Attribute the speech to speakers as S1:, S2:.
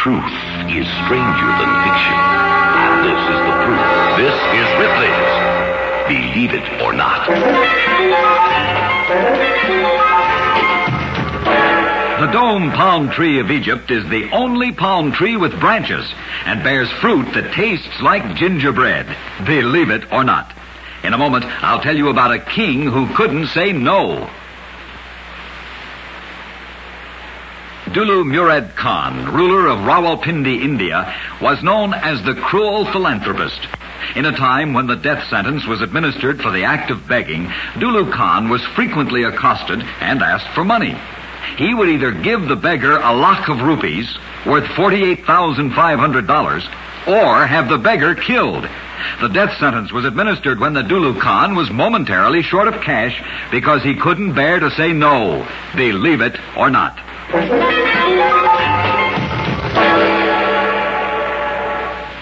S1: Truth is stranger than fiction. And this is the proof. This is Ripley's Believe It or Not.
S2: The dome palm tree of Egypt is the only palm tree with branches and bears fruit that tastes like gingerbread. Believe it or not. In a moment, I'll tell you about a king who couldn't say no. Dulu Murad Khan, ruler of Rawalpindi, India, was known as the cruel philanthropist. In a time when the death sentence was administered for the act of begging, Dulu Khan was frequently accosted and asked for money. He would either give the beggar a lakh of rupees, worth $48,500, or have the beggar killed. The death sentence was administered when the Dulu Khan was momentarily short of cash because he couldn't bear to say no. Believe it or not.